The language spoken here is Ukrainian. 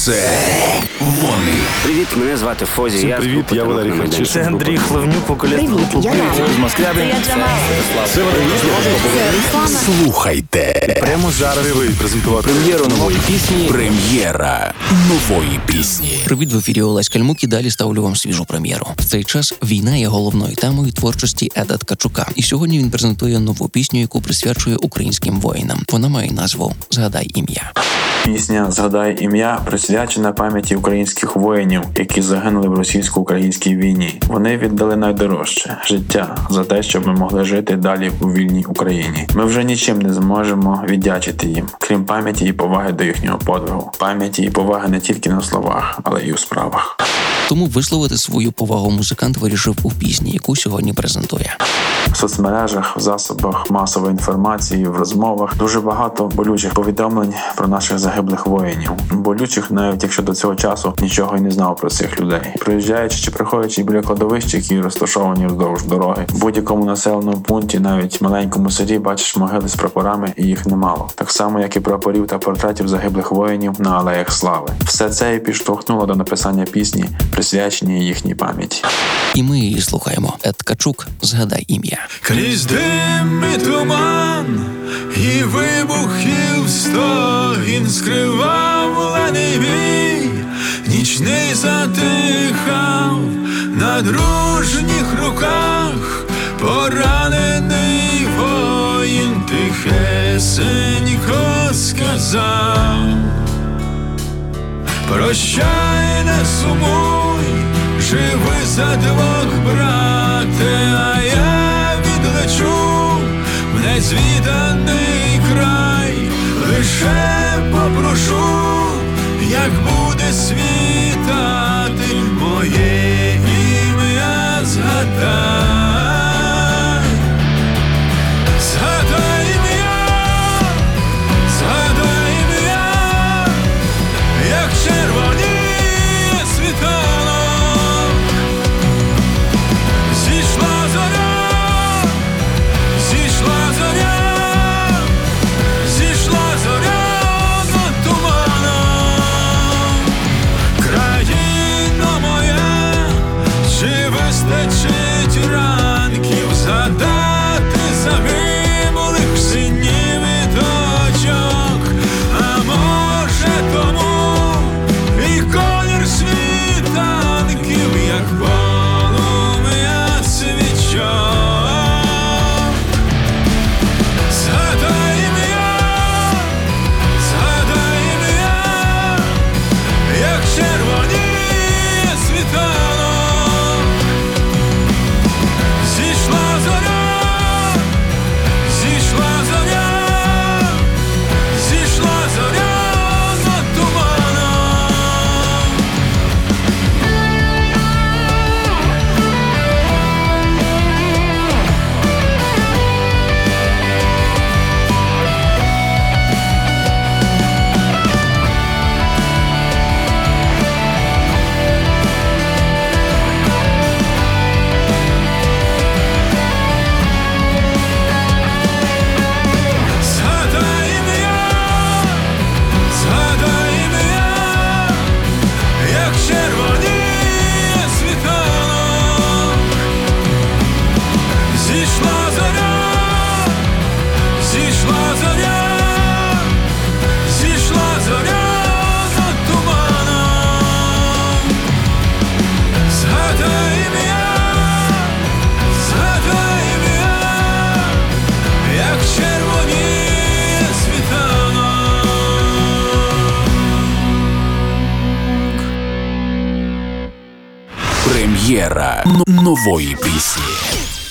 Це вони. Привіт, мене звати Фозі. Всім привіт, я Валерій Харчишин. Це Андрій Хлевнюк, вокаліст групи З Москви. Це Слухайте. Прямо зараз презентувати прем'єру нової пісні. Прем'єра нової пісні. Привіт, в ефірі Олесь Кальмук і далі ставлю вам свіжу прем'єру. В цей час війна є головною темою творчості Еда Ткачука. І сьогодні він презентує нову пісню, яку присвячує українським воїнам. Вона має назву «Згадай ім'я». Пісня «Згадай ім'я» присвячена пам'яті українських воїнів, які загинули в російсько-українській війні. Вони віддали найдорожче – життя за те, щоб ми могли жити далі у вільній Україні. Ми вже нічим не зможемо віддячити їм, крім пам'яті і поваги до їхнього подвигу. Пам'яті і поваги не тільки на словах, але й у справах. Тому висловити свою повагу музикант вирішив у пісні, яку сьогодні презентує. В соцмережах, в засобах масової інформації, в розмовах дуже багато болючих повідомлень про наших загиблих воїнів. Болючих, навіть якщо до цього часу нічого й не знав про цих людей. Проїжджаючи чи приходячи біля кладовищ, які розташовані вздовж дороги, в будь-якому населеному пункті, навіть в маленькому селі, бачиш могили з прапорами, і їх немало. Так само, як і прапорів та портретів загиблих воїнів на алеях слави. Все це і підштовхнуло до написання пісні, присвячені їхній пам'яті. І ми її слухаємо. Ед Ткачук «Згадай ім'я». Крізь дим і туман, і вибухів стогін скривав лений бій, нічний затихав на дружніх руках, поранений воїн тихесенько сказав: прощай, не сумуй, живи за двох, брате, а я відлечу в незвіданий край, лише попрошу, як буде світати, моє ім'я згадай. Згадай ім'я, згадай ім'я, як червоніє світанок, зійшла зоря, зійшла зоря, зійшла зоря над туманом. Країно моя, чи вистачить ранків згадати загиблих синів і дочок? А може тому і колір світанків, як полум'я свічок. Згадай ім'я, згадай ім'я, як червоніє світанок, зійшла зоря, зійшла зоря, зійшла зоря над туманом. Згадай ім'я, згадай ім'я, як червоніє світанок, зійшла зоря, зійшла зоря, зійшла зоря над туманом. Згадай ім'я, згадай ім'я, як червоніє світанок. Прем'єра нової пісні.